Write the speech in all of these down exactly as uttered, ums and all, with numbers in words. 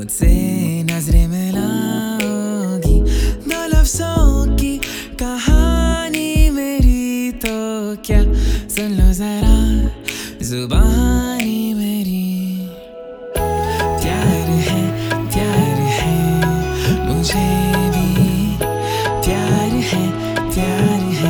मुझसे नजरें मिलाओगी, दो लफ्जों की कहानी मेरी तो क्या सुन लो जरा जुबानी मेरी। प्यार है प्यार है मुझे भी, प्यार है प्यार है।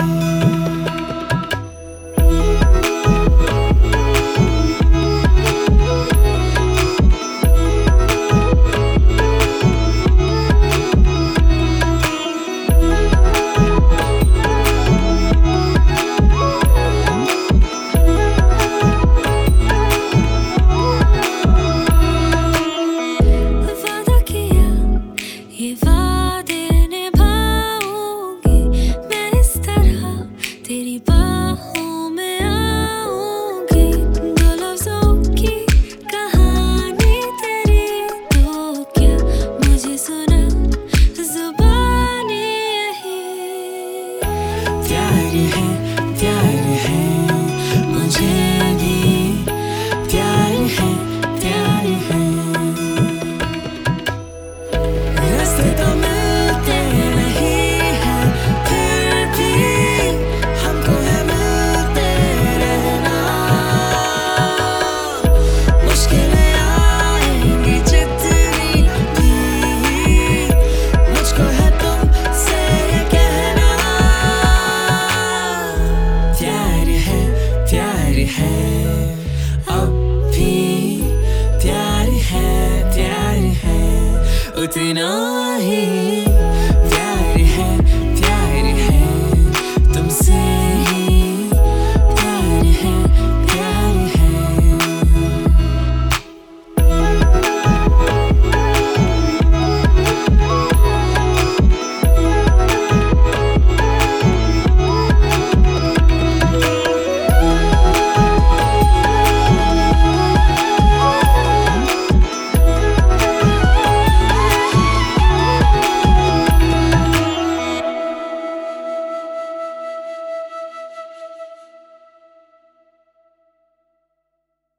ये वादे निभाऊंगी मैं, इस तरह तेरी बाहों में आऊंगी। दो लफ्जों की कहानी तेरी तो क्या मुझे सुना जुबानी यही। प्यार है प्यार है मुझे भी, प्यार है प्यार है। रास्ते तो मिलते नहीं हैं फिर भी हमको है मिलते रहना। मुश्किलें आएंगी जितनी भी, मुझको है तुमसे कहना। प्यार है प्यार है अब भी, प्यार है प्यार है उतना ही।